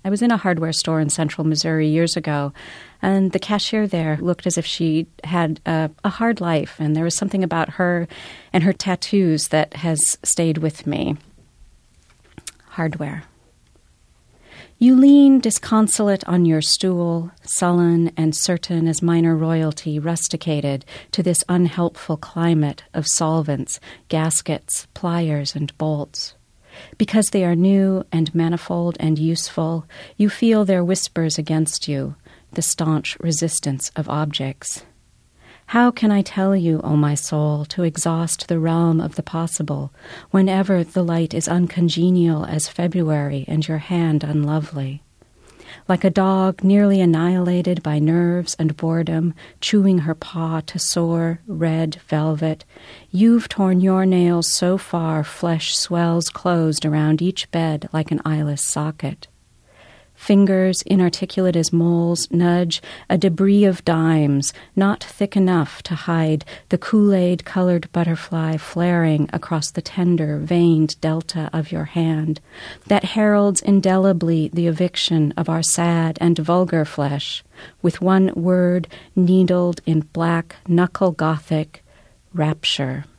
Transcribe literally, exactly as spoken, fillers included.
I was in a hardware store in central Missouri years ago, and the cashier there looked as if she had a, a hard life, and there was something about her and her tattoos that has stayed with me. Hardware. You lean disconsolate on your stool, sullen and certain as minor royalty rusticated to this unhelpful climate of solvents, gaskets, pliers, and bolts. Because they are new and manifold and useful, you feel their whispers against you, the staunch resistance of objects. How can I tell you, O my soul, to exhaust the realm of the possible, whenever the light is uncongenial as February and your hand unlovely? Like a dog nearly annihilated by nerves and boredom, chewing her paw to sore, red velvet, you've torn your nails so far flesh swells closed around each bed like an eyeless socket. Fingers, inarticulate as moles, nudge a debris of dimes, not thick enough to hide the Kool-Aid-colored butterfly flaring across the tender, veined delta of your hand, that heralds indelibly the eviction of our sad and vulgar flesh, with one word needled in black knuckle Gothic, rapture.